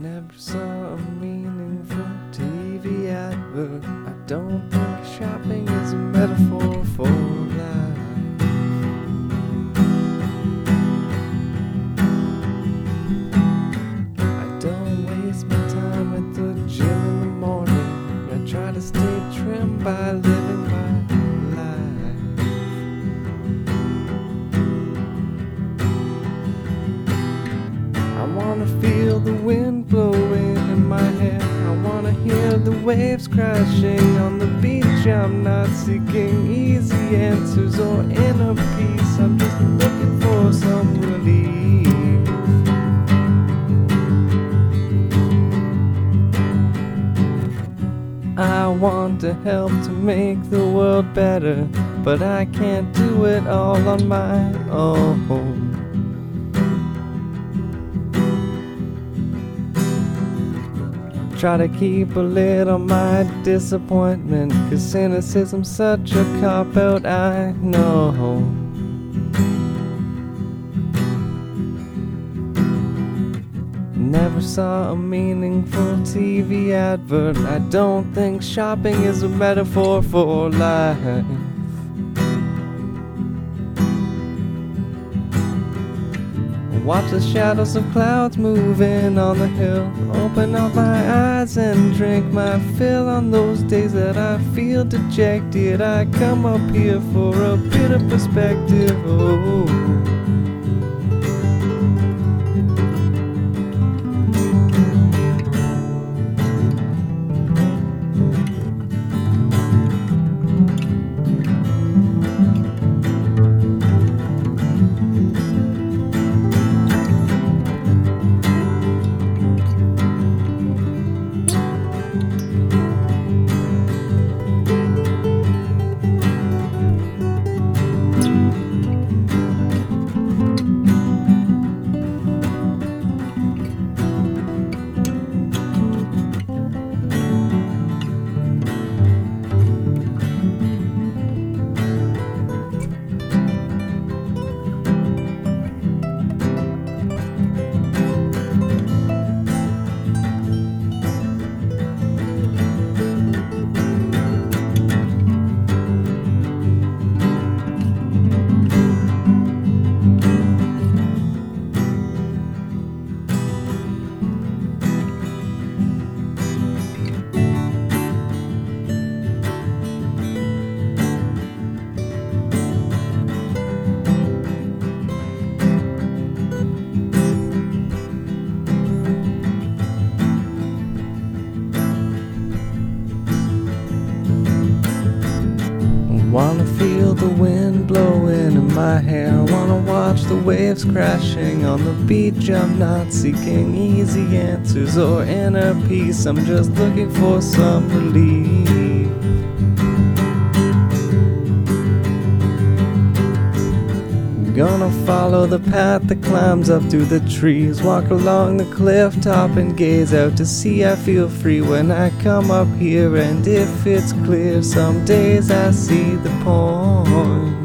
Never saw a meaningful TV advert. I don't think shopping is a metaphor for life. I don't waste my time at the gym in the morning. I try to stay trim by living my life. I wanna feel the wind blowing in my hair. I wanna hear the waves crashing on the beach. I'm not seeking easy answers or inner peace. I'm just looking for some relief. I want to help to make the world better, but I can't do it all on my own. Try to keep a lid on my disappointment, 'cause cynicism's such a cop-out, I know. Never saw a meaningful TV advert. I don't think shopping is a metaphor for life. Watch the shadows of clouds moving on the hill. Open up my eyes and drink my fill. On those days that I feel dejected, I come up here for a bit of perspective. Oh. Wanna feel the wind blowing in my hair. Wanna watch the waves crashing on the beach. I'm not seeking easy answers or inner peace. I'm just looking for some relief. Gonna follow the path that climbs up through the trees. Walk along the cliff top and gaze out to sea. I feel free when I come up here, and if it's clear, some days I see the point.